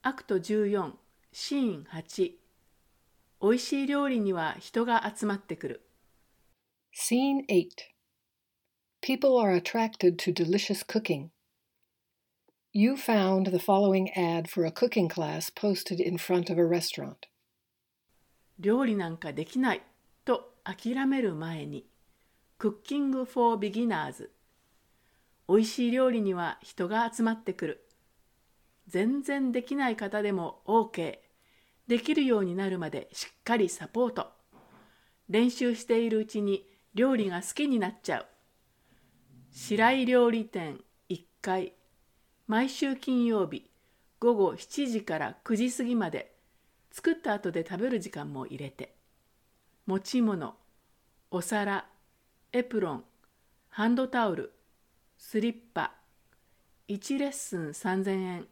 アクト14、シーン8。おいしい料理には人が集まってくる。 Scene 8. People are attracted to delicious cooking. You found the following ad for a cooking class posted in front of a restaurant. 料理なんかできないと諦める前に、クッキング・フォー・ビギナーズ。おいしい料理には人が集まってくる。全然できない方でも OK。できるようになるまでしっかりサポート。練習しているうちに料理が好きになっちゃう。白井料理店1階。毎週金曜日午後7時から9時過ぎまで。作った後で食べる時間も入れて。持ち物、お皿、エプロン、ハンドタオル、スリッパ。1レッスン3000円。